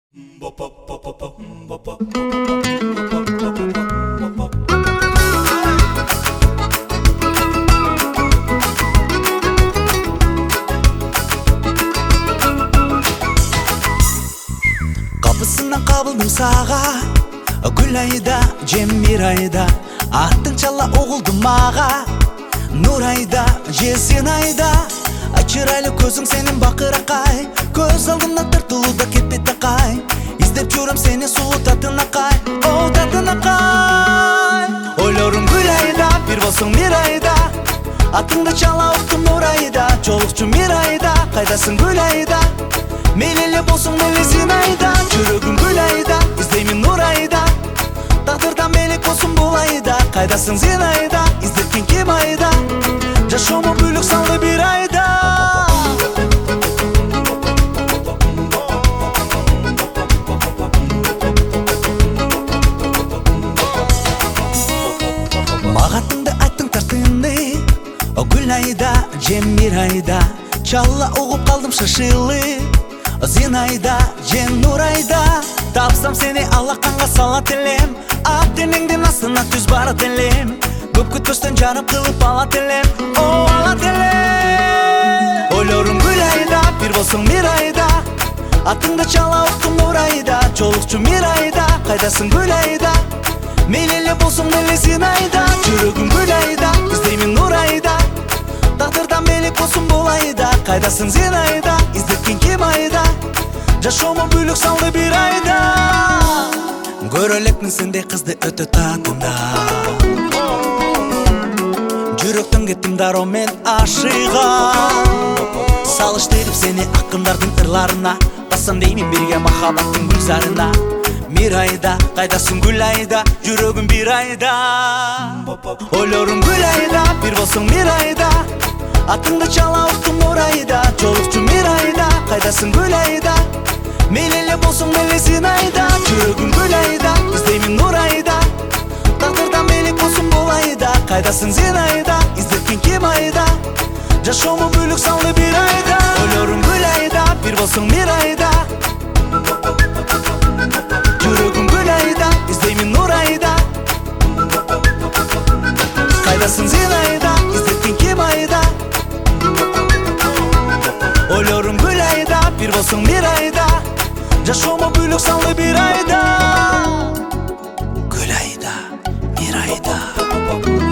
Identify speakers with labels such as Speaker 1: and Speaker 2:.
Speaker 1: Kapısından kabıldım sağa, gül ayda, cemir ayda, attın çala oğuldum mağa. Nur ayda, jesin ayda, çıraylı gözün senin bakıra kay. Göz aldığında tırtılı da kepete kay. İzlep görüm seni suğu tadına kay, o tadına kay. Oylarım gül ayda, bir bolsun bir ayda, attında çala oğuldum nur ayda. Çolukçu bir ayda, kaydasın gül ayda, meylili bolsun melesin ayda. Çürügüm gül ayda, izleymin nur ayda, taqdırdan melek bolsun bul ayda. Kaydasın zin ayda, izletkin kim ayda, Жашомо бүлік салды bir ayda. Мағатыңды айттың тартынды, гүл айда, жемир айда, чалла оғып қалдым шашылы. Зин айда, жен нур айда, тапсам сені алақанға сала тілем. Ақ денеңден астына түз бара тілем. Көп күтпестен жанып қылып ала тілем, о ала тілем. Ойларым гүл айда, bir болсың bir ayda, атыңды чала оқтым нур айда. Жолықчу bir ayda, қайдасың гүл айда, мейлелі болсың мелесин айда. Жүрегім гүл айда, іздеймін нур айда, тағдырдан мелек болсын бұл айда. Қайдасың зин айда, іздеткен кем айда, жашомо бүлік салды bir ayda. Көрөлекмін сендей қызды өте татында, жүректен кеттім дару мен ашыға. Салыштырып сені ақындардың ырларына, бассам деймін бірге махаббаттың гүлзарына. Bir ayda, қайдасың гүл айда, жүрегім bir ayda. Ойларым гүл айда, bir болсың bir ayda, атыңды чала оқтым нур айда. Жолықчу bir ayda, қайдасың гүл айда, мейлелі болсың мелесин айда. Жүрегім гүл айда, іздеймін нур айда, тағдырдан мелек болсын бұл айда. Қайдасың зин айда, izletkin kim ayda, жашомо бүлік салды bir ayda. Ойларым гүл айда, bir болсың bir ayda, жүрегім гүл айда, іздеймін нур айда, қайдасың зин айда, izletkin kim ayda. Ойларым гүл айда, bir болсың bir ayda, жашомо бүлік салды bir ayda. Gül ayda, bir ayda.